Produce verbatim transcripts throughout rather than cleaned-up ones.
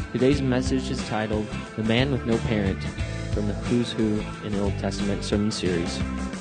Today's message is titled, The Man with No Parent, from the Who's Who in the Old Testament sermon series.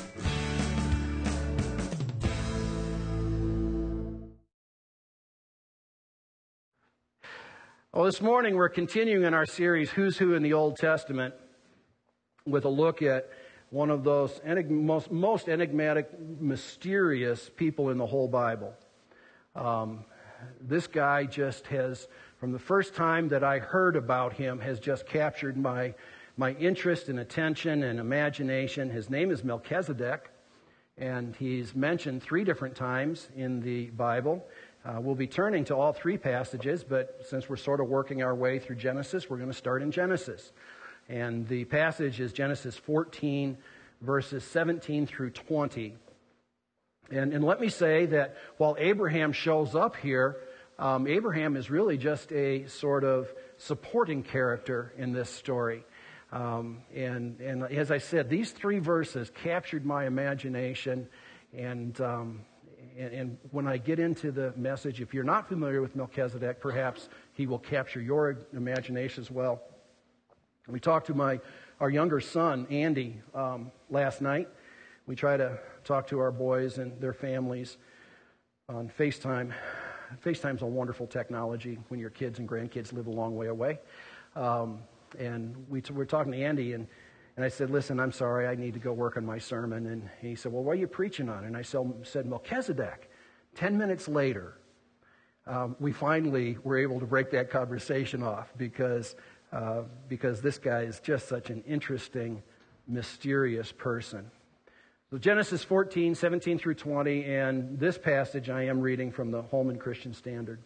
Well, this morning we're continuing in our series, Who's Who in the Old Testament, with a look at one of those enig- most, most enigmatic, mysterious people in the whole Bible. Um, this guy just has, from the first time that I heard about him, has just captured my, my interest and attention and imagination. His name is Melchizedek, and he's mentioned three different times in the Bible. Uh, we'll be turning to all three passages, but since we're sort of working our way through Genesis, we're going to start in Genesis. And the passage is Genesis fourteen, verses seventeen through twenty. And, and let me say that while Abraham shows up here, um, Abraham is really just a sort of supporting character in this story. Um, and, and as I said, these three verses captured my imagination. And, um, and, and when I get into the message, if you're not familiar with Melchizedek, perhaps he will capture your imagination as well. We talked to my our younger son, Andy, um, last night. We try to talk to our boys and their families on FaceTime. FaceTime's a wonderful technology when your kids and grandkids live a long way away. Um, and we t- we're talking to Andy, and, and I said, listen, I'm sorry, I need to go work on my sermon. And he said, well, what are you preaching on? And I said, Melchizedek. Ten minutes later, um, we finally were able to break that conversation off because uh, because this guy is just such an interesting, mysterious person. So Genesis fourteen, seventeen through twenty, and this passage I am reading from the Holman Christian Standard.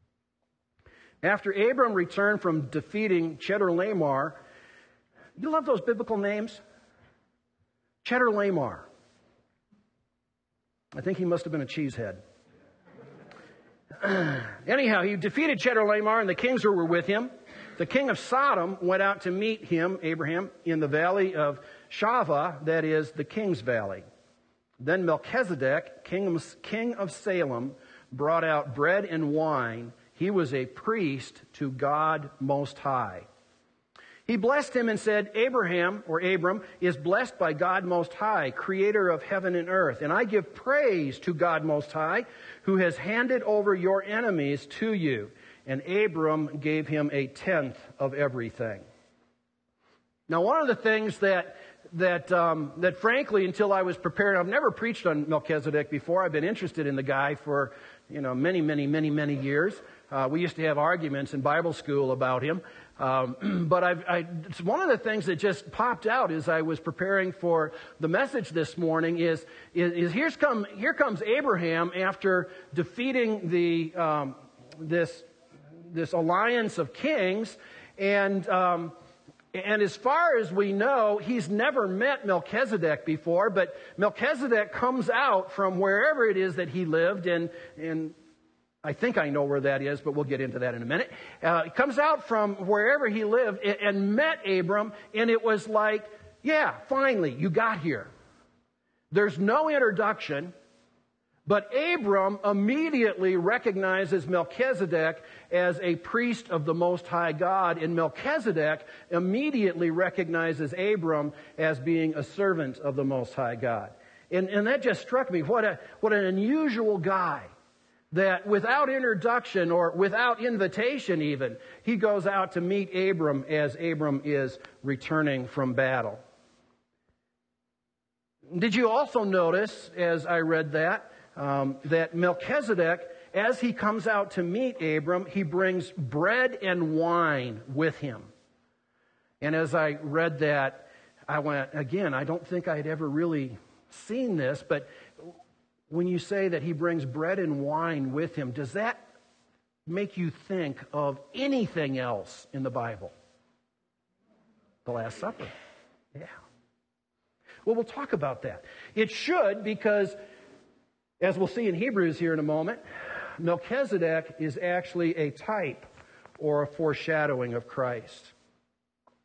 After Abram returned from defeating Chedorlaomer, you love those biblical names? Chedorlaomer. I think he must have been a cheesehead. Anyhow, he defeated Chedorlaomer and the kings who were with him. The king of Sodom went out to meet him, Abraham, in the valley of Shaveh, that is, the king's valley. Then Melchizedek, king of, king of Salem, brought out bread and wine. He was a priest to God Most High. He blessed him and said, Abraham, or Abram, is blessed by God Most High, creator of heaven and earth. And I give praise to God Most High, who has handed over your enemies to you. And Abram gave him a tenth of everything. Now, one of the things that that um, that frankly, until I was prepared, I've never preached on Melchizedek before. I've been interested in the guy for you know many, many, many, many years. Uh, we used to have arguments in Bible school about him. Um, but I've, I, it's one of the things that just popped out as I was preparing for the message this morning is is, is here's come here comes Abraham after defeating the um, this. this alliance of kings, and um, and as far as we know, he's never met Melchizedek before, but Melchizedek comes out from wherever it is that he lived, and, and I think I know where that is, but we'll get into that in a minute. Uh, he comes out from wherever he lived and, and met Abram, and it was like, yeah, finally, you got here. There's no introduction. But Abram immediately recognizes Melchizedek as a priest of the Most High God, and Melchizedek immediately recognizes Abram as being a servant of the Most High God. And, and that just struck me. What a, what an unusual guy that without introduction or without invitation even, he goes out to meet Abram as Abram is returning from battle. Did you also notice, as I read that, Um, that Melchizedek, as he comes out to meet Abram, he brings bread and wine with him. And as I read that, I went, again, I don't think I'd ever really seen this, but when you say that he brings bread and wine with him, does that make you think of anything else in the Bible? The Last Supper. Yeah. Well, we'll talk about that. It should, because as we'll see in Hebrews here in a moment, Melchizedek is actually a type or a foreshadowing of Christ.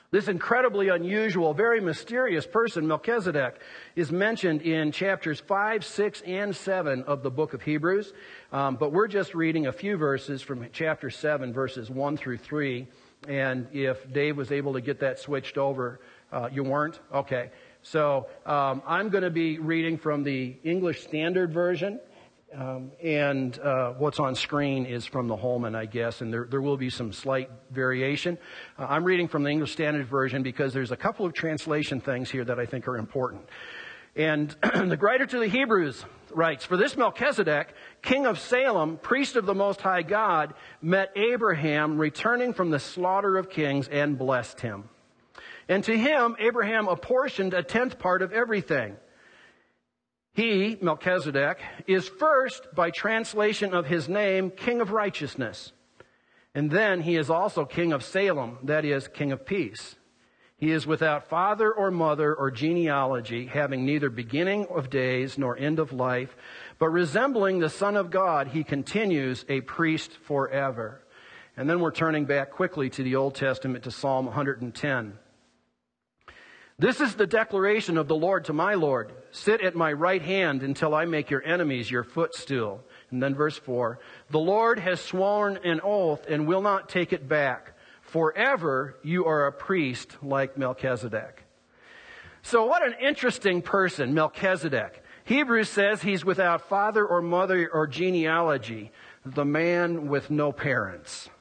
This incredibly unusual, very mysterious person, Melchizedek, is mentioned in chapters five, six, and seven of the book of Hebrews. Um, but we're just reading a few verses from chapter seven, verses one through three. And if Dave was able to get that switched over, uh, you weren't? Okay. So um, I'm going to be reading from the English Standard Version. Um, and uh, what's on screen is from the Holman, I guess, and there, there will be some slight variation. Uh, I'm reading from the English Standard Version because there's a couple of translation things here that I think are important. And the writer to the Hebrews writes, "For this Melchizedek, king of Salem, priest of the Most High God, met Abraham returning from the slaughter of kings and blessed him. And to him Abraham apportioned a tenth part of everything. He, Melchizedek, is first, by translation of his name, King of Righteousness. And then he is also King of Salem, that is, King of Peace. He is without father or mother or genealogy, having neither beginning of days nor end of life, but resembling the Son of God, he continues a priest forever." And then we're turning back quickly to the Old Testament, to Psalm one hundred ten. "This is the declaration of the Lord to my Lord. Sit at my right hand until I make your enemies your footstool." And then verse four. "The Lord has sworn an oath and will not take it back. Forever you are a priest like Melchizedek." So what an interesting person, Melchizedek. Hebrews says he's without father or mother or genealogy. The man with no parents.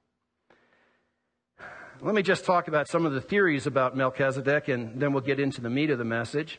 Let me just talk about some of the theories about Melchizedek, and then we'll get into the meat of the message.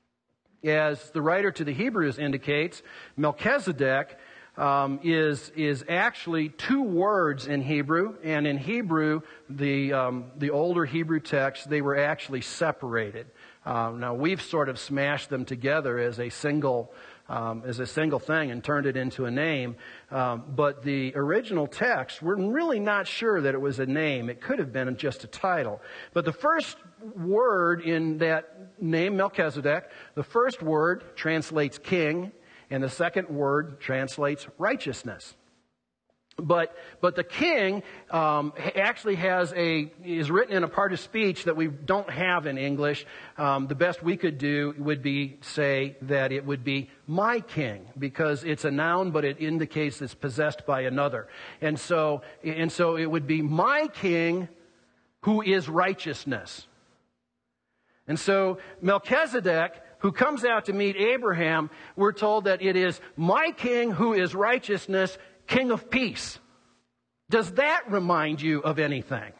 As the writer to the Hebrews indicates, Melchizedek um, is is actually two words in Hebrew, and in Hebrew, the um, the older Hebrew texts, they were actually separated. Um, now we've sort of smashed them together as a single Um, as a single thing and turned it into a name. Um, but the original text, we're really not sure that it was a name. It could have been just a title. But the first word in that name, Melchizedek, the first word translates king, and the second word translates righteousness. But but the king um, actually has a is written in a part of speech that we don't have in English. Um, the best we could do would be say that it would be my king, because it's a noun, but it indicates it's possessed by another. And so and so it would be my king, who is righteousness. And so Melchizedek, who comes out to meet Abraham, we're told that it is my king who is righteousness, King of Peace. Does that remind you of anything?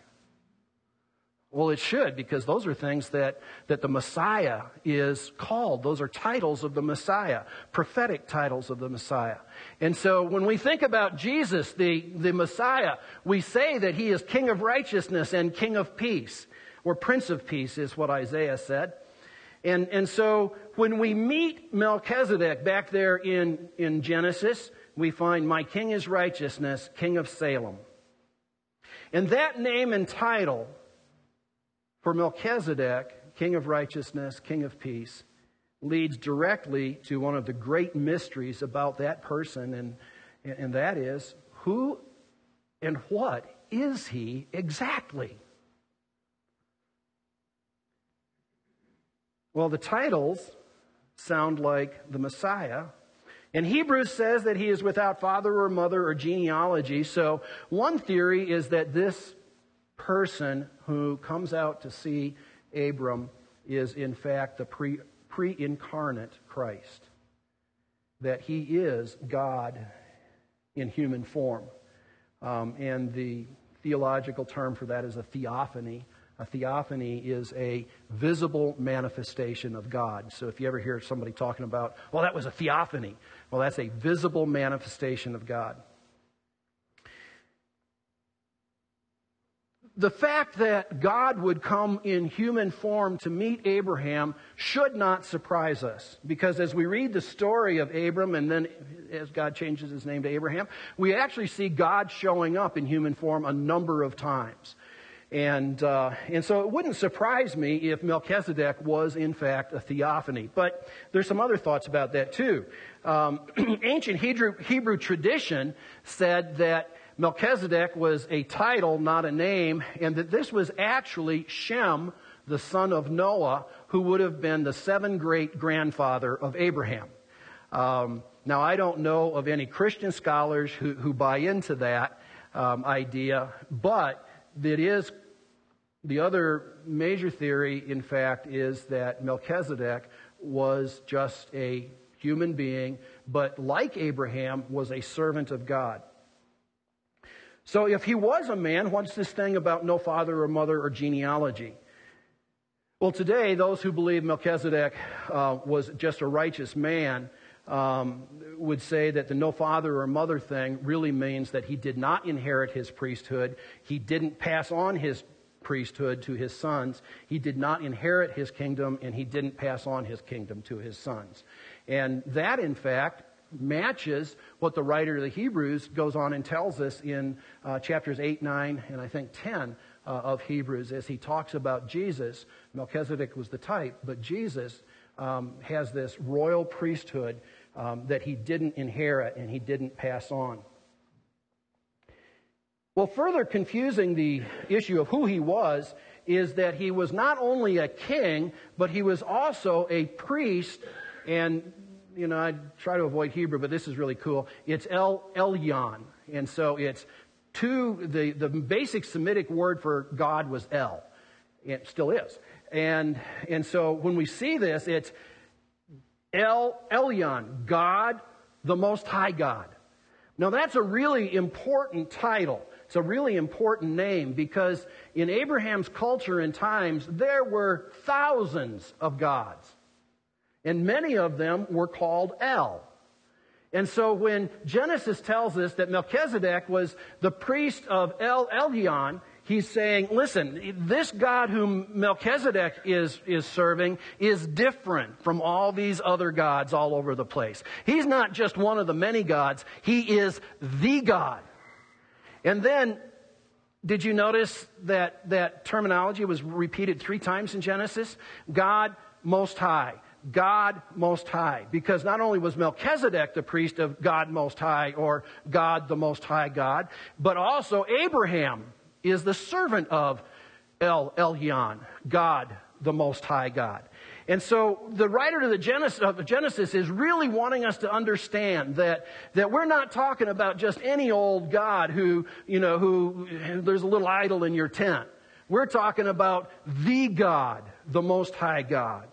Well, it should, because those are things that, that the Messiah is called. Those are titles of the Messiah, prophetic titles of the Messiah. And so when we think about Jesus, the, the Messiah, we say that he is King of Righteousness and King of Peace, or Prince of Peace is what Isaiah said. And, and so when we meet Melchizedek back there in, in Genesis, we find my king is righteousness, King of Salem. And that name and title for Melchizedek, King of Righteousness, King of Peace, leads directly to one of the great mysteries about that person, and, and that is, who and what is he exactly? Well, the titles sound like the Messiah. And Hebrews says that he is without father or mother or genealogy. So one theory is that this person who comes out to see Abram is in fact the pre, pre-incarnate Christ. That he is God in human form. Um, and the theological term for that is a theophany. A theophany is a visible manifestation of God. So if you ever hear somebody talking about, well, that was a theophany. Well, that's a visible manifestation of God. The fact that God would come in human form to meet Abraham should not surprise us. Because as we read the story of Abram, and then as God changes his name to Abraham, we actually see God showing up in human form a number of times. And uh, and so it wouldn't surprise me if Melchizedek was, in fact, a theophany. But there's some other thoughts about that, too. Um, ancient Hebrew, Hebrew tradition said that Melchizedek was a title, not a name, and that this was actually Shem, the son of Noah, who would have been the seven great grandfather of Abraham. Um, now, I don't know of any Christian scholars who, who buy into that um, idea, but it is the other major theory, in fact, is that Melchizedek was just a human being, but like Abraham, was a servant of God. So if he was a man, what's this thing about no father or mother or genealogy? Well, today, those who believe Melchizedek uh, was just a righteous man um, would say that the no father or mother thing really means that he did not inherit his priesthood. He didn't pass on his priesthood to his sons. He did not inherit his kingdom, and he didn't pass on his kingdom to his sons. And that, in fact, matches what the writer of the Hebrews goes on and tells us in uh, chapters eight, nine, and I think ten uh, of Hebrews, as he talks about Jesus. Melchizedek was the type, but Jesus um, has this royal priesthood um, that he didn't inherit and he didn't pass on. Well, further confusing the issue of who he was is that he was not only a king, but he was also a priest. And, you know, I try to avoid Hebrew, but this is really cool. It's El Elyon. And so it's two, the, the basic Semitic word for God was El. It still is. And, and so when we see this, it's El Elyon, God, the Most High God. Now that's a really important title. It's a really important name because in Abraham's culture and times, there were thousands of gods. And many of them were called El. And so when Genesis tells us that Melchizedek was the priest of El Elyon, he's saying, listen, this God whom Melchizedek is, is serving is different from all these other gods all over the place. He's not just one of the many gods. He is the God. And then, did you notice that that terminology was repeated three times in Genesis? God Most High. God Most High. Because not only was Melchizedek the priest of God Most High, or God the Most High God, but also Abraham is the servant of El Elyon, God the Most High God. And so the writer of the Genesis, of Genesis is really wanting us to understand that, that we're not talking about just any old God who, you know, who, there's a little idol in your tent. We're talking about the God, the Most High God.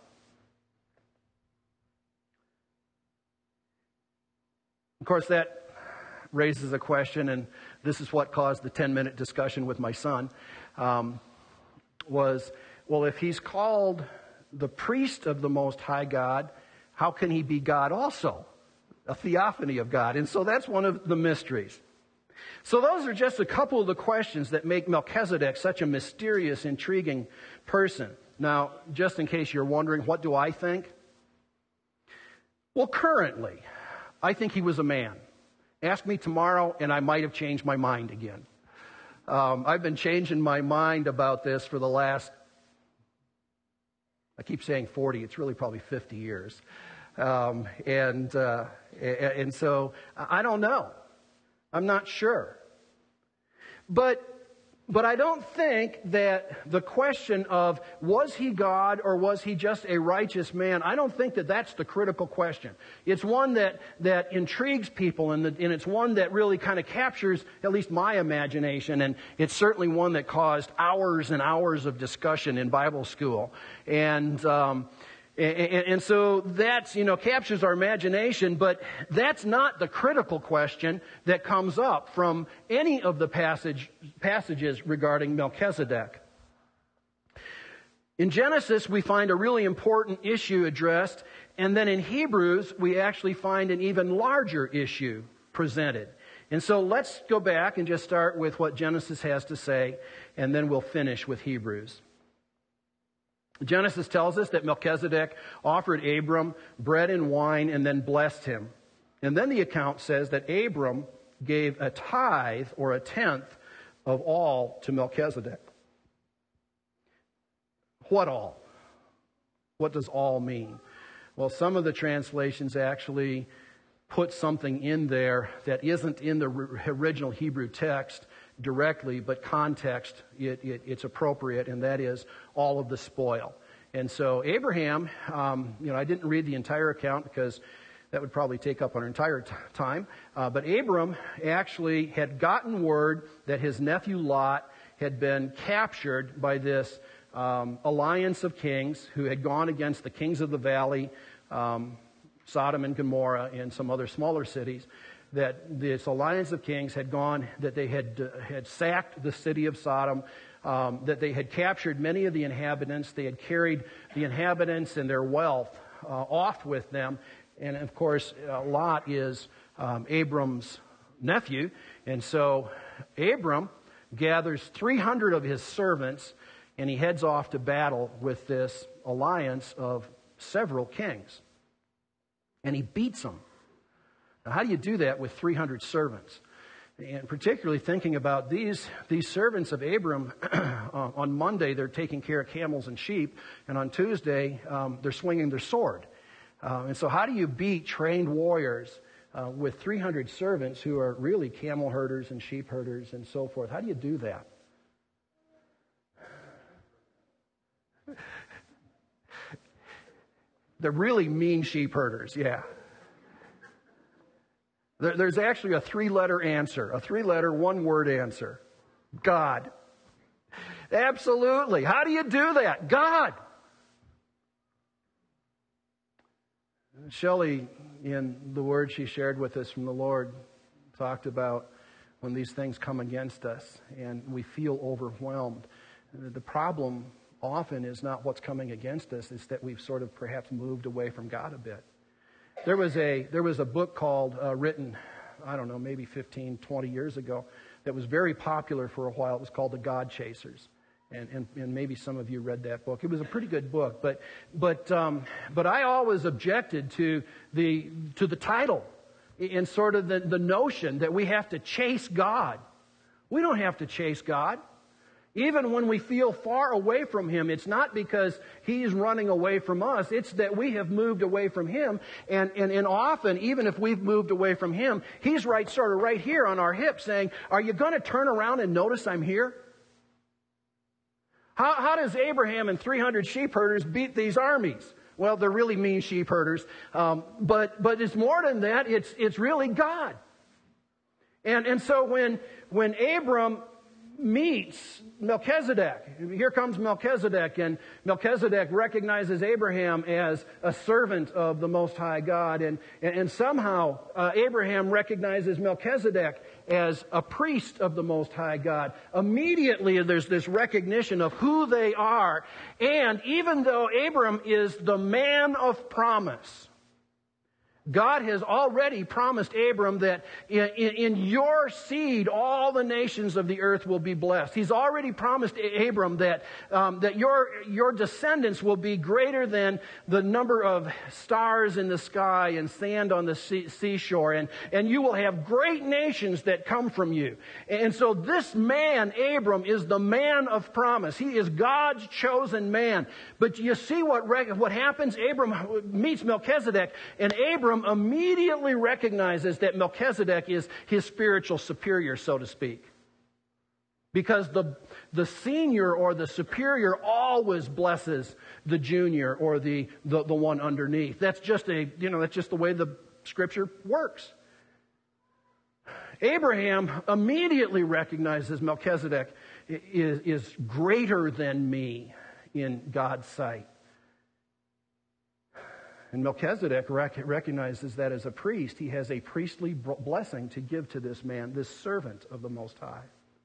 Of course, that raises a question, and this is what caused the ten-minute discussion with my son, um, was, well, if he's called the priest of the Most High God, how can he be God also? A theophany of God. And so that's one of the mysteries. So those are just a couple of the questions that make Melchizedek such a mysterious, intriguing person. Now, just in case you're wondering, what do I think? Well, currently, I think he was a man. Ask me tomorrow, and I might have changed my mind again. Um, I've been changing my mind about this for the last, I keep saying forty, it's really probably fifty years. Um, and, uh, and so, I don't know. I'm not sure. But, but I don't think that the question of, was he God or was he just a righteous man? I don't think that that's the critical question. It's one that, that intrigues people, and, the, and it's one that really kind of captures at least my imagination. And it's certainly one that caused hours and hours of discussion in Bible school. And, um, And, and so that's, you know, captures our imagination, but that's not the critical question that comes up from any of the passage, passages regarding Melchizedek. In Genesis, we find a really important issue addressed, and then in Hebrews, we actually find an even larger issue presented. And so let's go back and just start with what Genesis has to say, and then we'll finish with Hebrews. Genesis tells us that Melchizedek offered Abram bread and wine and then blessed him. And then the account says that Abram gave a tithe or a tenth of all to Melchizedek. What all? What does all mean? Well, some of the translations actually put something in there that isn't in the original Hebrew text directly, but context, it, it, it's appropriate, and that is all of the spoil. And so Abraham, um, you know, I didn't read the entire account because that would probably take up our entire t- time. Uh, but Abram actually had gotten word that his nephew Lot had been captured by this um, alliance of kings who had gone against the kings of the valley, um, Sodom and Gomorrah, and some other smaller cities. That this alliance of kings had gone, that they had uh, had sacked the city of Sodom, um, that they had captured many of the inhabitants, they had carried the inhabitants and their wealth uh, off with them. And of course, uh, Lot is um, Abram's nephew. And so Abram gathers three hundred of his servants, and he heads off to battle with this alliance of several kings. And he beats them. Now, how do you do that with three hundred servants? And particularly thinking about these, these servants of Abram, on Monday they're taking care of camels and sheep, and on Tuesday um, they're swinging their sword. Uh, and so how do you beat trained warriors uh, with three hundred servants who are really camel herders and sheep herders and so forth? How do you do that? They're really mean sheep herders, yeah. There, there's actually a three-letter answer, a three-letter, one-word answer. God. Absolutely. How do you do that? God. Shelley, in the word she shared with us from the Lord, talked about when these things come against us and we feel overwhelmed. The problem often is not what's coming against us, it's that we've sort of perhaps moved away from God a bit. There was a there was a book called, uh, written, I don't know, maybe fifteen, twenty years ago, that was very popular for a while. It was called The God Chasers. And, and, and maybe some of you read that book. It was a pretty good book, but but um, but I always objected to the to the title and sort of the, the notion that we have to chase God. We don't have to chase God. Even when we feel far away from Him, it's not because He's running away from us. It's that we have moved away from Him. And, and, and often, even if we've moved away from Him, He's right sort of right here on our hip saying, are you going to turn around and notice I'm here? How, how does Abraham and three hundred sheep herders beat these armies? Well, they're really mean sheep herders. Um, but, but it's more than that. It's, it's really God. And, and so when, when Abram meets Melchizedek, here comes Melchizedek, and Melchizedek recognizes Abraham as a servant of the Most High God, and, and, and somehow uh, Abraham recognizes Melchizedek as a priest of the Most High God. Immediately there's this recognition of who they are, and even though Abram is the man of promise, God has already promised Abram that in, in, in your seed all the nations of the earth will be blessed. He's already promised Abram that um, that your your descendants will be greater than the number of stars in the sky and sand on the sea, seashore, and and you will have great nations that come from you. And so this man, Abram, is the man of promise. He is God's chosen man. But you see what what happens? Abram meets Melchizedek, and Abram immediately recognizes that Melchizedek is his spiritual superior, so to speak. Because the, the senior or the superior always blesses the junior or the, the, the one underneath. That's just a, you know, that's just the way the Scripture works. Abraham immediately recognizes Melchizedek is, is greater than me in God's sight. And Melchizedek rec- recognizes that as a priest, he has a priestly blessing to give to this man, this servant of the Most High.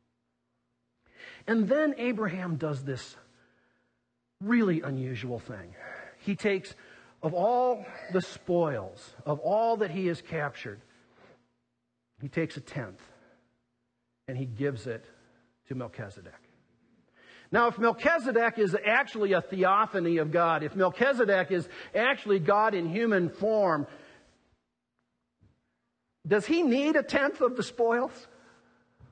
And then Abraham does this really unusual thing. He takes, of all the spoils, of all that he has captured, he takes a tenth and he gives it to Melchizedek. Now, if Melchizedek is actually a theophany of God, if Melchizedek is actually God in human form, does he need a tenth of the spoils?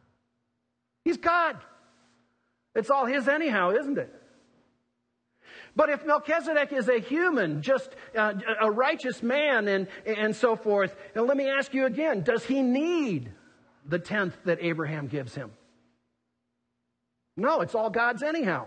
He's God. It's all his anyhow, isn't it? But if Melchizedek is a human, just uh, a righteous man and, and so forth, and let me ask you again, does he need the tenth that Abraham gives him? No, it's all God's anyhow.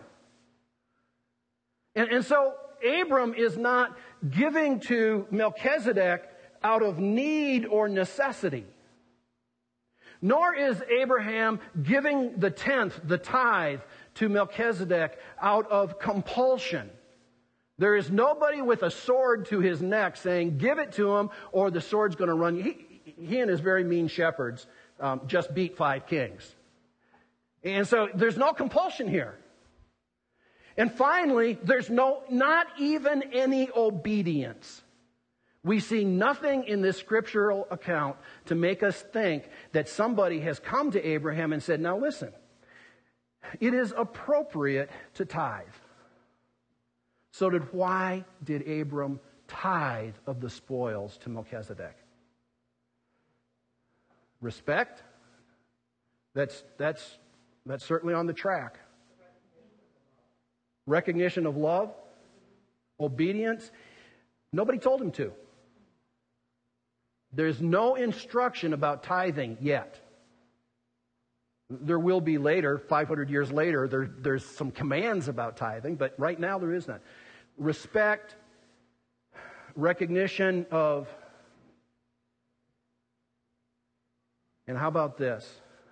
And, and so Abram is not giving to Melchizedek out of need or necessity. Nor is Abraham giving the tenth, the tithe, to Melchizedek out of compulsion. There is nobody with a sword to his neck saying, give it to him or the sword's going to run you. He, he and his very mean shepherds um, just beat five kings. And so there's no compulsion here. And finally, there's no, not even any obedience. We see nothing in this scriptural account to make us think that somebody has come to Abraham and said, now listen, it is appropriate to tithe. So did, why did Abram tithe of the spoils to Melchizedek? Respect? That's, that's, that's certainly on the track. Recognition of love? Obedience? Nobody told him to. There's no instruction about tithing yet. There will be later, five hundred years later, there, there's some commands about tithing, but right now there is none. Respect, recognition of, and how about this?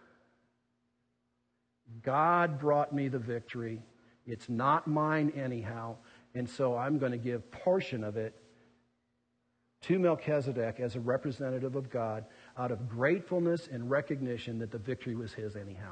God brought me the victory. It's not mine anyhow, and so I'm going to give a portion of it to Melchizedek as a representative of God out of gratefulness and recognition that the victory was his anyhow.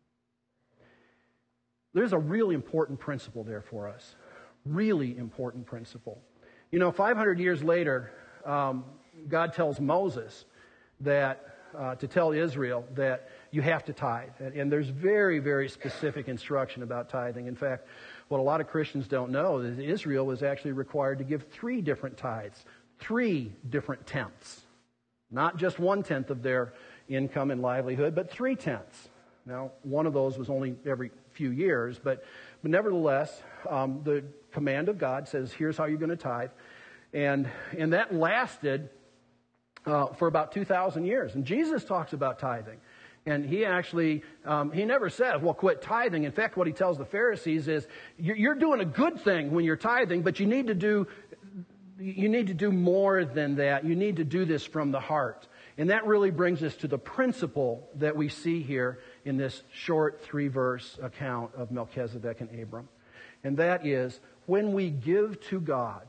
There's a really important principle there for us. Really important principle. You know, five hundred years later, um, God tells Moses that uh, to tell Israel that you have to tithe. And, and there's very, very specific instruction about tithing. In fact, what a lot of Christians don't know is Israel was actually required to give three different tithes. Three different tenths. Not just one tenth of their income and livelihood, but three tenths. Now, one of those was only every few years, but, but nevertheless, um, the command of God says, here's how you're going to tithe. And, and that lasted uh, for about two thousand years. And Jesus talks about tithing. And he actually, um, he never says, well, quit tithing. In fact, what he tells the Pharisees is, you're, you're doing a good thing when you're tithing, but you need to do You need to do more than that. You need to do this from the heart. And that really brings us to the principle that we see here in this short three-verse account of Melchizedek and Abram. And that is, when we give to God,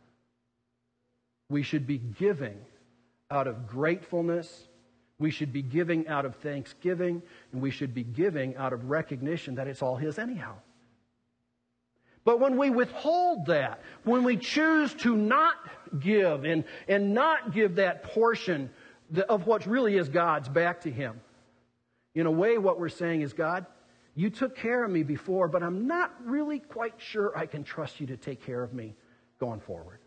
we should be giving out of gratefulness, we should be giving out of thanksgiving, and we should be giving out of recognition that it's all his anyhow. But when we withhold that, when we choose to not give and, and not give that portion of what really is God's back to him, in a way what we're saying is, God, you took care of me before, but I'm not really quite sure I can trust you to take care of me going forward.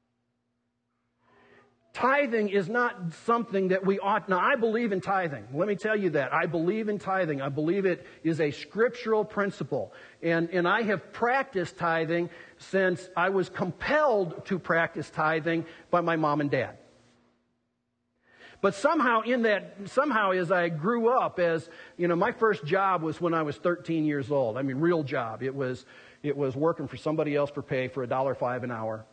Tithing is not something that we ought... Now, I believe in tithing. Let me tell you that. I believe in tithing. I believe it is a scriptural principle. And, and I have practiced tithing since I was compelled to practice tithing by my mom and dad. But somehow in that, somehow as I grew up, as, you know, my first job was when I was thirteen years old. I mean, real job. It was, it was working for somebody else for pay for a dollar five an hour.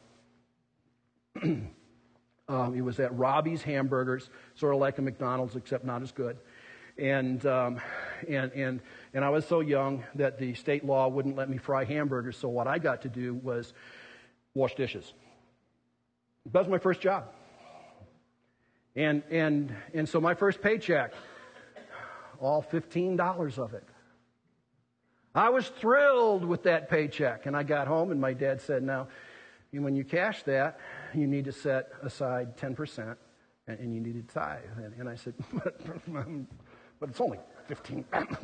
Um, it was at Robbie's Hamburgers, sort of like a McDonald's, except not as good. And, um, and, and, and I was so young that the state law wouldn't let me fry hamburgers, so what I got to do was wash dishes. That was my first job. And, and, and so my first paycheck, all fifteen dollars of it. I was thrilled with that paycheck. And I got home and my dad said, now, when you cash that, you need to set aside ten percent and, and you need to tithe. And, and I said, but, but it's only fifteen.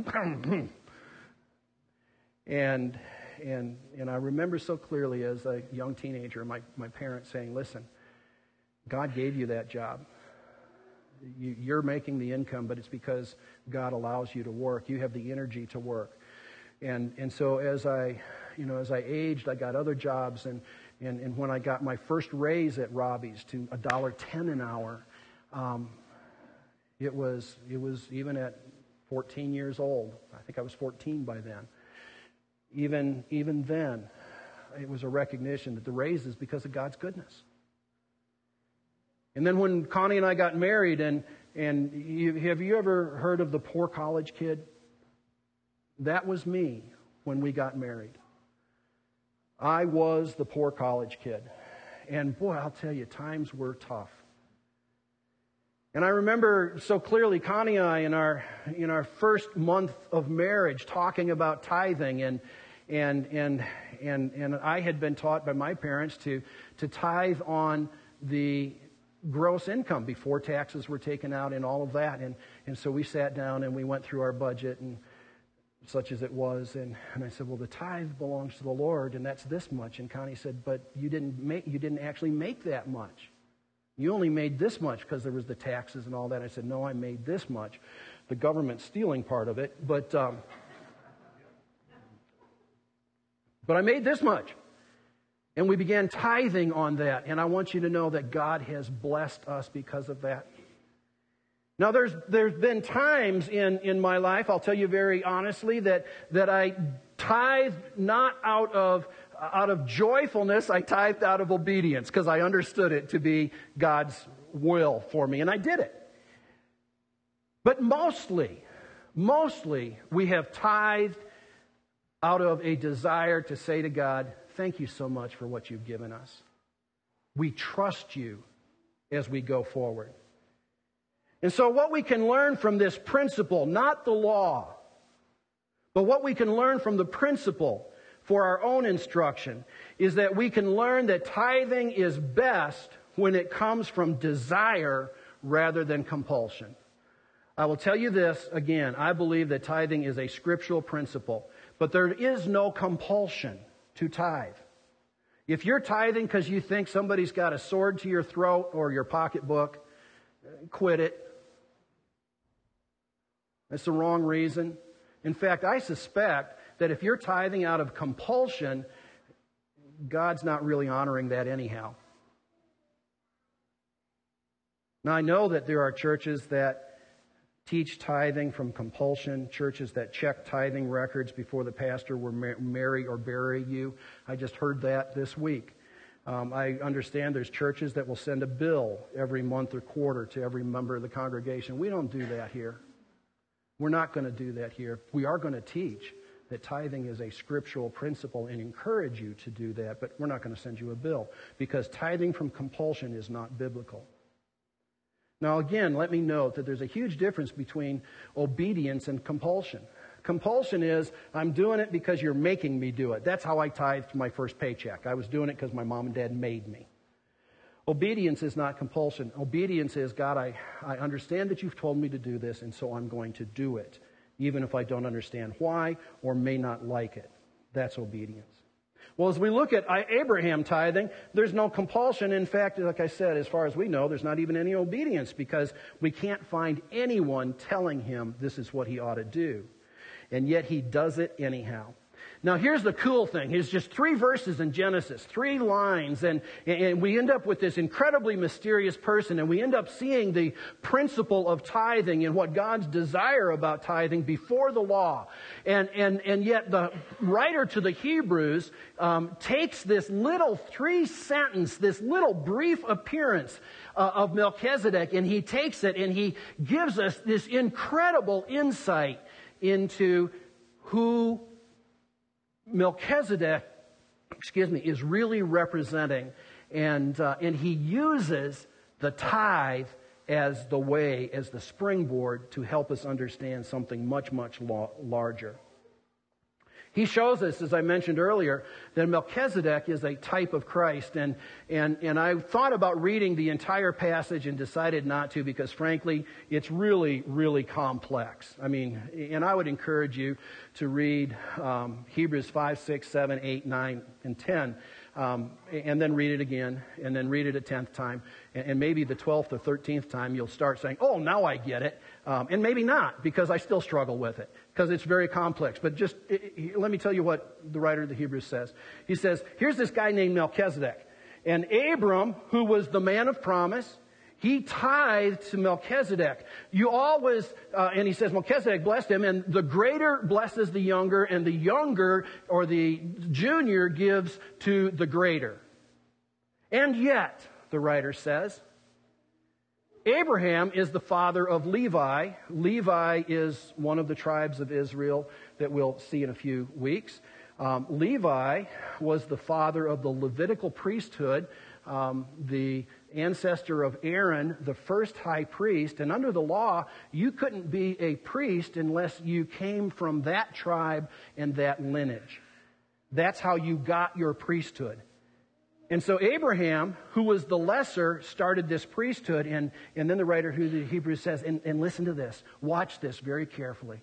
and, and, and I remember so clearly as a young teenager, my, my parents saying, listen, God gave you that job. You, you're making the income, but it's because God allows you to work. You have the energy to work. And and so as I, you know, as I aged, I got other jobs, and and, and when I got my first raise at Robbie's to a dollar ten an hour, um, it was it was even at fourteen years old. I think I was fourteen by then. Even even then, it was a recognition that the raise is because of God's goodness. And then when Connie and I got married, and and you, have you ever heard of the poor college kid? That was me when we got married. I was the poor college kid. And boy, I'll tell you, times were tough. And I remember so clearly Connie and I in our in our first month of marriage talking about tithing, and and and and and I had been taught by my parents to to tithe on the gross income before taxes were taken out and all of that. And and so we sat down and we went through our budget, and such as it was, and, and I said, well, the tithe belongs to the Lord, and that's this much. And Connie said, but you didn't make you didn't actually make that much. You only made this much because there was the taxes and all that. I said, no, I made this much. The government stealing part of it, but um, but I made this much. And we began tithing on that. And I want you to know that God has blessed us because of that. Now, there's there's been times in, in my life, I'll tell you very honestly, that, that I tithed not out of out of joyfulness, I tithed out of obedience, because I understood it to be God's will for me, and I did it. But mostly, mostly, we have tithed out of a desire to say to God, thank you so much for what you've given us. We trust you as we go forward. And so what we can learn from this principle, not the law, but what we can learn from the principle for our own instruction, is that we can learn that tithing is best when it comes from desire rather than compulsion. I will tell you this again, I believe that tithing is a scriptural principle, but there is no compulsion to tithe. If you're tithing because you think somebody's got a sword to your throat or your pocketbook, quit it. That's the wrong reason. In fact, I suspect that if you're tithing out of compulsion, God's not really honoring that anyhow. Now, I know that there are churches that teach tithing from compulsion, churches that check tithing records before the pastor will marry or bury you. I just heard that this week. Um, I understand there's churches that will send a bill every month or quarter to every member of the congregation. We don't do that here. We're not going to do that here. We are going to teach that tithing is a scriptural principle and encourage you to do that, but we're not going to send you a bill because tithing from compulsion is not biblical. Now, again, let me note that there's a huge difference between obedience and compulsion. Compulsion is, I'm doing it because you're making me do it. That's how I tithed my first paycheck. I was doing it because my mom and dad made me. Obedience is not compulsion. Obedience is, God, I, I understand that you've told me to do this, and so I'm going to do it, even if I don't understand why or may not like it. That's obedience. Well, as we look at Abraham tithing, there's no compulsion. In fact, like I said, as far as we know, there's not even any obedience because we can't find anyone telling him this is what he ought to do. And yet he does it anyhow. Now, here's the cool thing. Here's just three verses in Genesis, three lines, and, and we end up with this incredibly mysterious person, and we end up seeing the principle of tithing and what God's desire about tithing before the law. And, and, and yet the writer to the Hebrews um, takes this little three-sentence, this little brief appearance uh, of Melchizedek, and he takes it and he gives us this incredible insight into who Melchizedek, excuse me, is really representing, and uh, and he uses the tithe as the way, as the springboard to help us understand something much, much la- larger. He shows us, as I mentioned earlier, that Melchizedek is a type of Christ. And, and, and I thought about reading the entire passage and decided not to because, frankly, it's really, really complex. I mean, and I would encourage you to read um, Hebrews five, six, seven, eight, nine, and ten. um, and then read it again, and then read it a tenth time, and, and maybe the twelfth or thirteenth time you'll start saying, oh, now I get it. Um, and maybe not, because I still struggle with it, because it's very complex. But just it, it, let me tell you what the writer of the Hebrews says. He says, here's this guy named Melchizedek. And Abram, who was the man of promise, he tithed to Melchizedek. You always, uh, and he says Melchizedek blessed him, and the greater blesses the younger, and the younger or the junior gives to the greater. And yet, the writer says, Abraham is the father of Levi. Levi is one of the tribes of Israel that we'll see in a few weeks. Um, Levi was the father of the Levitical priesthood, um, the ancestor of Aaron, the first high priest. And under the law, you couldn't be a priest unless you came from that tribe and that lineage. That's how you got your priesthood. And so Abraham, who was the lesser, started this priesthood. And, and then the writer who the Hebrews says, and, and listen to this, watch this very carefully.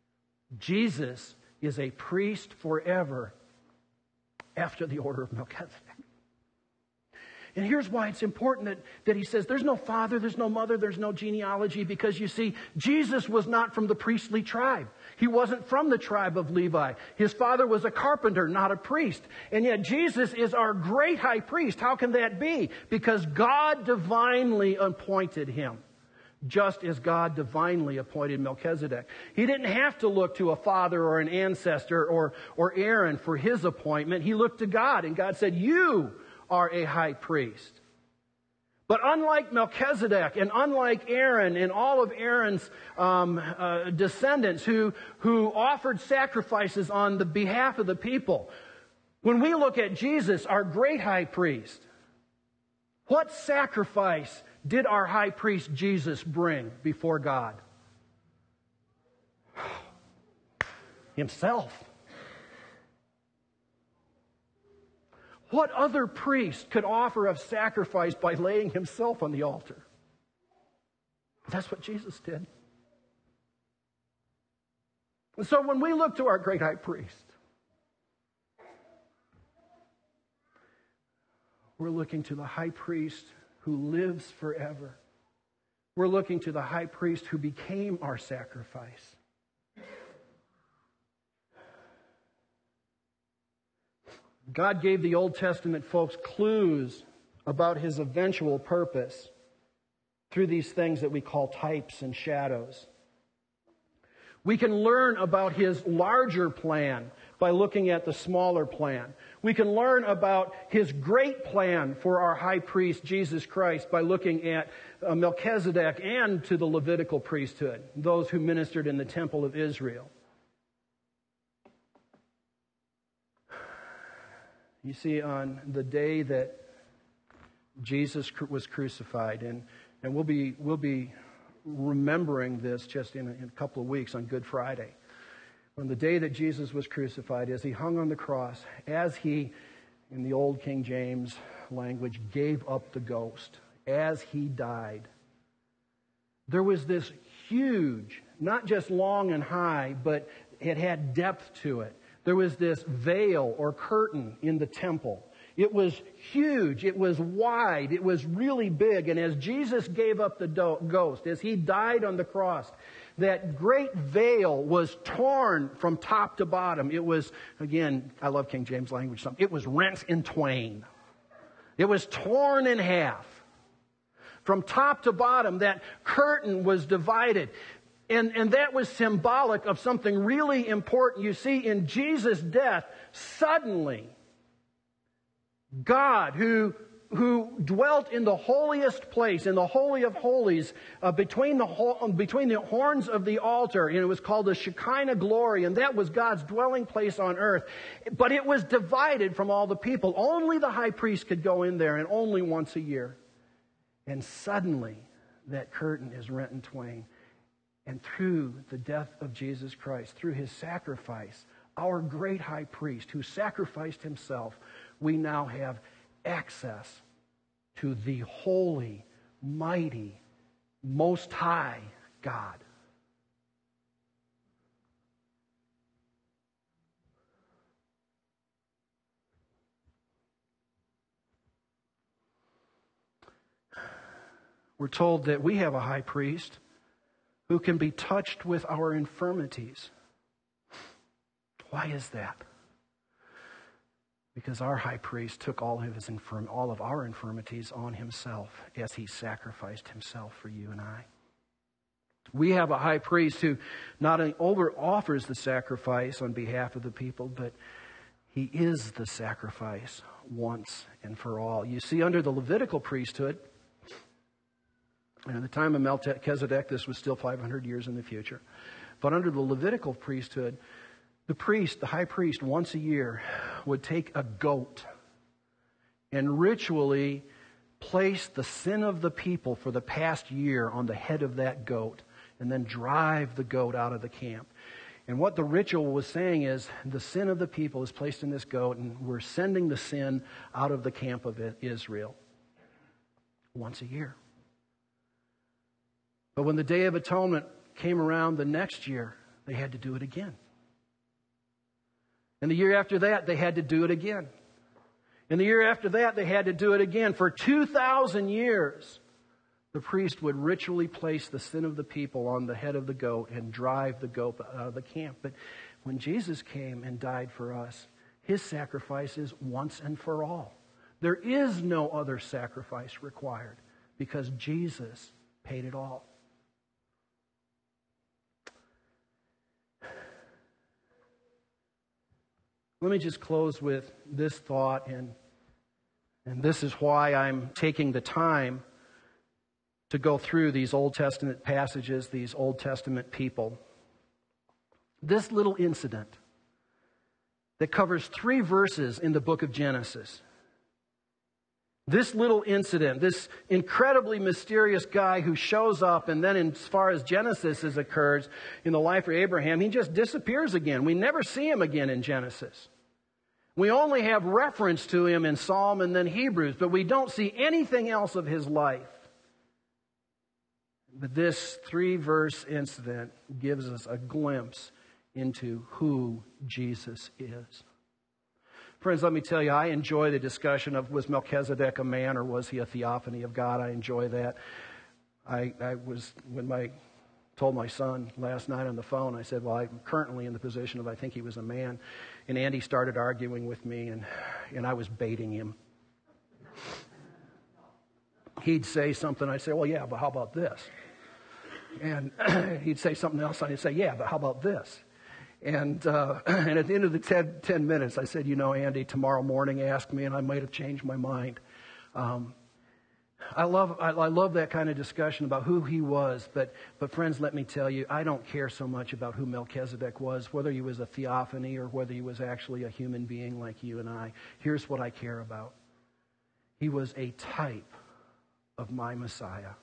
Jesus is a priest forever after the order of Melchizedek. And here's why it's important that, that he says there's no father, there's no mother, there's no genealogy, because you see, Jesus was not from the priestly tribe. He wasn't from the tribe of Levi. His father was a carpenter, not a priest. And yet Jesus is our great high priest. How can that be? Because God divinely appointed him, just as God divinely appointed Melchizedek. He didn't have to look to a father or an ancestor or, or Aaron for his appointment. He looked to God, and God said, you are a high priest. But unlike Melchizedek and unlike Aaron and all of Aaron's um, uh, descendants who, who offered sacrifices on the behalf of the people, when we look at Jesus, our great high priest, what sacrifice did our high priest Jesus bring before God? Himself. What other priest could offer a sacrifice by laying himself on the altar? That's what Jesus did. And so when we look to our great high priest, we're looking to the high priest who lives forever. We're looking to the high priest who became our sacrifice. God gave the Old Testament folks clues about his eventual purpose through these things that we call types and shadows. We can learn about his larger plan by looking at the smaller plan. We can learn about his great plan for our high priest, Jesus Christ, by looking at uh, Melchizedek and to the Levitical priesthood, those who ministered in the temple of Israel. You see, on the day that Jesus was crucified, and, and we'll be we'll be remembering this just in a, in a couple of weeks on Good Friday. On the day that Jesus was crucified, as he hung on the cross, as he, in the old King James language, gave up the ghost, as he died, there was this huge, not just long and high, but it had depth to it. There was this veil or curtain in the temple. It was huge. It was wide. It was really big. And as Jesus gave up the do- ghost, as he died on the cross, that great veil was torn from top to bottom. It was, again, I love King James language. Some, it was rent in twain. It was torn in half. From top to bottom, that curtain was divided. And, and that was symbolic of something really important. You see, in Jesus' death, suddenly, God, who, who dwelt in the holiest place, in the Holy of Holies, uh, between, the, between the horns of the altar, and it was called the Shekinah glory, and that was God's dwelling place on earth. But it was divided from all the people. Only the high priest could go in there, and only once a year. And suddenly, that curtain is rent in twain. And through the death of Jesus Christ, through his sacrifice, our great high priest who sacrificed himself, we now have access to the holy, mighty, most high God. We're told that we have a high priest who can be touched with our infirmities. Why is that? Because our high priest took all of his infirm, all of our infirmities on himself as he sacrificed himself for you and I. We have a high priest who not only offers the sacrifice on behalf of the people, but he is the sacrifice once and for all. You see, under the Levitical priesthood, and at the time of Melchizedek, this was still five hundred years in the future, but under the Levitical priesthood, the priest, the high priest, once a year would take a goat and ritually place the sin of the people for the past year on the head of that goat and then drive the goat out of the camp. And what the ritual was saying is the sin of the people is placed in this goat and we're sending the sin out of the camp of Israel once a year. But when the Day of Atonement came around the next year, they had to do it again. And the year after that, they had to do it again. And the year after that, they had to do it again. For two thousand years, the priest would ritually place the sin of the people on the head of the goat and drive the goat out of the camp. But when Jesus came and died for us, his sacrifice is once and for all. There is no other sacrifice required because Jesus paid it all. Let me just close with this thought, and, and this is why I'm taking the time to go through these Old Testament passages, these Old Testament people. This little incident that covers three verses in the book of Genesis. This little incident, this incredibly mysterious guy who shows up, and then as far as Genesis is occurs in the life of Abraham, he just disappears again. We never see him again in Genesis. We only have reference to him in Psalm and then Hebrews, but we don't see anything else of his life. But this three-verse incident gives us a glimpse into who Jesus is. Friends, let me tell you, I enjoy the discussion of was Melchizedek a man or was he a theophany of God? I enjoy that. I, I was, when my told my son last night on the phone, I said, well, I'm currently in the position of I think he was a man. And Andy started arguing with me, and, and I was baiting him. He'd say something, I'd say, well, yeah, but how about this? And he'd say something else, and I'd say, yeah, but how about this? And uh, and at the end of the ten, ten minutes, I said, you know, Andy, tomorrow morning ask me, and I might have changed my mind. Um, I love I, I love that kind of discussion about who he was, but but friends, let me tell you, I don't care so much about who Melchizedek was, whether he was a theophany or whether he was actually a human being like you and I. Here's what I care about. He was a type of my Messiah.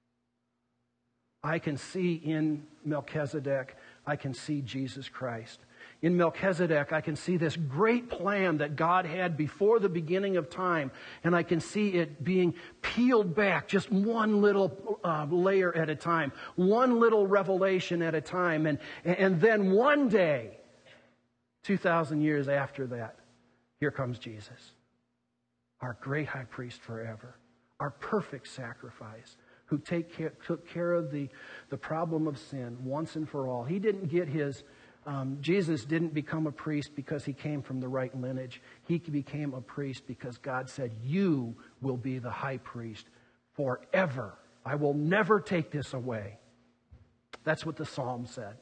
I can see in Melchizedek, I can see Jesus Christ. In Melchizedek, I can see this great plan that God had before the beginning of time, and I can see it being peeled back just one little uh, layer at a time, one little revelation at a time, and, and then one day, two thousand years after that, here comes Jesus, our great high priest forever, our perfect sacrifice, who take care, took care of the, the problem of sin once and for all. He didn't get his, um, Jesus didn't become a priest because he came from the right lineage. He became a priest because God said, you will be the high priest forever. I will never take this away. That's what the Psalm said.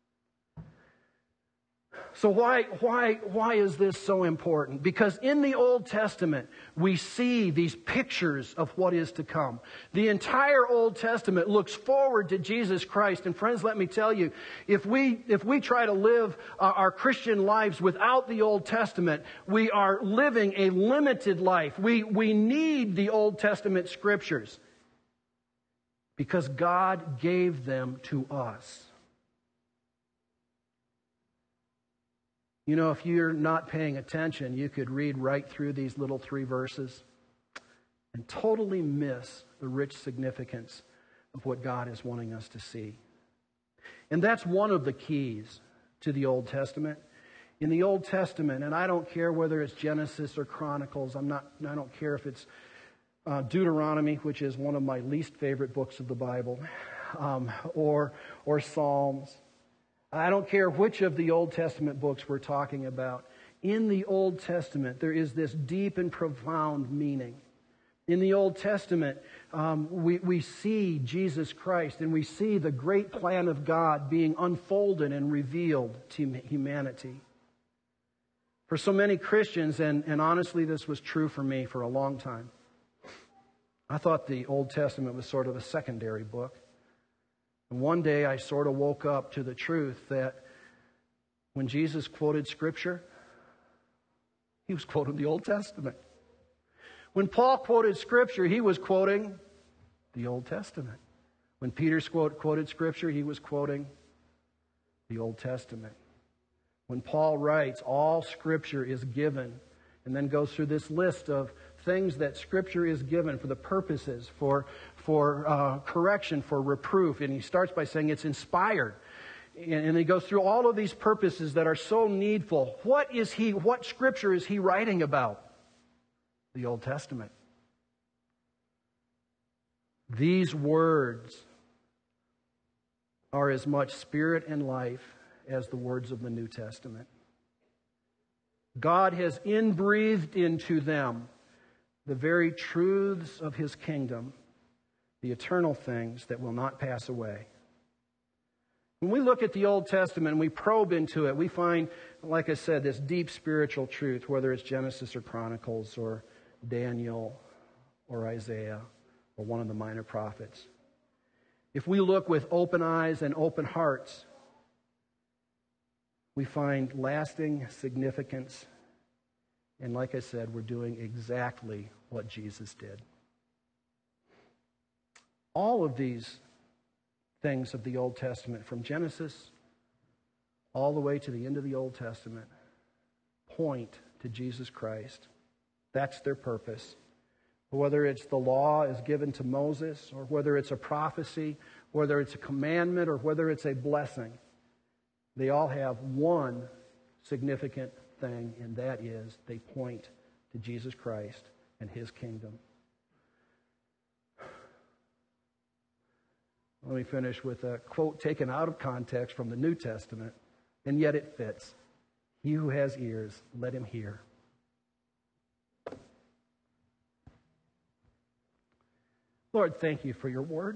So why, why, why is this so important? Because in the Old Testament, we see these pictures of what is to come. The entire Old Testament looks forward to Jesus Christ. And friends, let me tell you, if we, if we try to live uh, our Christian lives without the Old Testament, we are living a limited life. We, we need the Old Testament scriptures because God gave them to us. You know, if you're not paying attention, you could read right through these little three verses and totally miss the rich significance of what God is wanting us to see. And that's one of the keys to the Old Testament. In the Old Testament, and I don't care whether it's Genesis or Chronicles, I'm not, I don't care if it's uh, Deuteronomy, which is one of my least favorite books of the Bible, um, or or Psalms. I don't care which of the Old Testament books we're talking about. In the Old Testament, there is this deep and profound meaning. In the Old Testament, um, we, we see Jesus Christ, and we see the great plan of God being unfolded and revealed to humanity. For so many Christians, and, and honestly this was true for me for a long time, I thought the Old Testament was sort of a secondary book. And one day I sort of woke up to the truth that when Jesus quoted Scripture, he was quoting the Old Testament. When Paul quoted Scripture, he was quoting the Old Testament. When Peter quoted Scripture, he was quoting the Old Testament. When Paul writes, all Scripture is given, and then goes through this list of things that Scripture is given for the purposes, for, for uh, correction, for reproof. And he starts by saying it's inspired. And, and he goes through all of these purposes that are so needful. What is he, what Scripture is he writing about? The Old Testament. These words are as much spirit and life as the words of the New Testament. God has inbreathed into them the very truths of His kingdom, the eternal things that will not pass away. When we look at the Old Testament and we probe into it, we find, like I said, this deep spiritual truth, whether it's Genesis or Chronicles or Daniel or Isaiah or one of the minor prophets. If we look with open eyes and open hearts, we find lasting significance. And like I said, we're doing exactly what Jesus did. All of these things of the Old Testament, from Genesis all the way to the end of the Old Testament, point to Jesus Christ. That's their purpose. Whether it's the law is given to Moses, or whether it's a prophecy, whether it's a commandment, or whether it's a blessing, they all have one significant thing, and that is they point to Jesus Christ and His kingdom. Let me finish with a quote taken out of context from the New Testament, and yet it fits. He who has ears, let him hear. Lord, thank you for your word.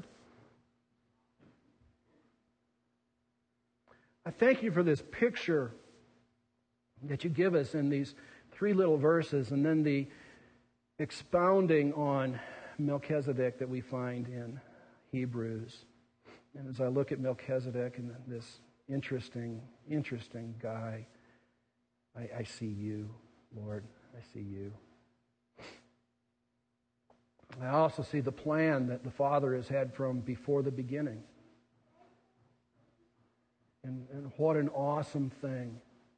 I thank you for this picture that you give us in these three little verses, and then the expounding on Melchizedek that we find in Hebrews. And as I look at Melchizedek and this interesting, interesting guy, I, I see you, Lord. I see you. I also see the plan that the Father has had from before the beginning. And, and what an awesome thing.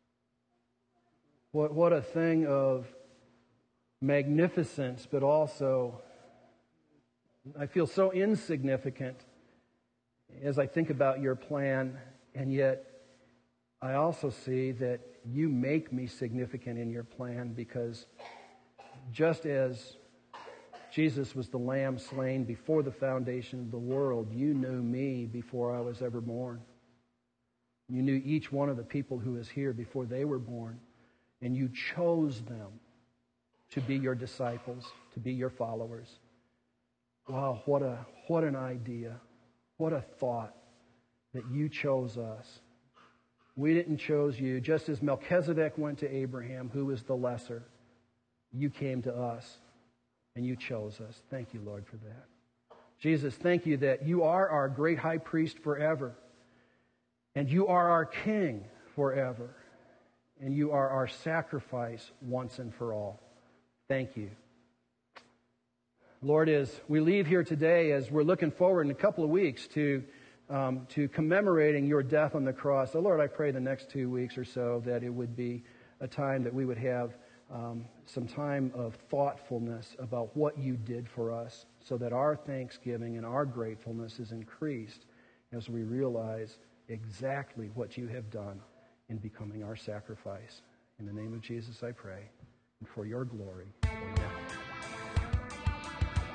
What, what a thing of magnificence, but also I feel so insignificant as I think about your plan, and yet I also see that you make me significant in your plan, because just as Jesus was the lamb slain before the foundation of the world, you knew me before I was ever born. You knew each one of the people who is here before they were born, and you chose them to be your disciples, to be your followers. Wow, what a what an idea. What a thought that you chose us. We didn't choose you. Just as Melchizedek went to Abraham, who was the lesser, you came to us and you chose us. Thank you, Lord, for that. Jesus, thank you that you are our great high priest forever, and you are our king forever, and you are our sacrifice once and for all. Thank you. Lord, as we leave here today, as we're looking forward in a couple of weeks to um, to commemorating your death on the cross, so Lord, I pray the next two weeks or so that it would be a time that we would have um, some time of thoughtfulness about what you did for us, so that our thanksgiving and our gratefulness is increased as we realize exactly what you have done in becoming our sacrifice. In the name of Jesus I pray, and for your glory. Amen.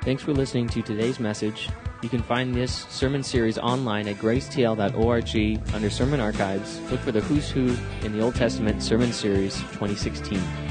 Thanks for listening to today's message. You can find this sermon series online at grace t l dot org under Sermon Archives. Look for the Who's Who in the Old Testament Sermon Series twenty sixteen.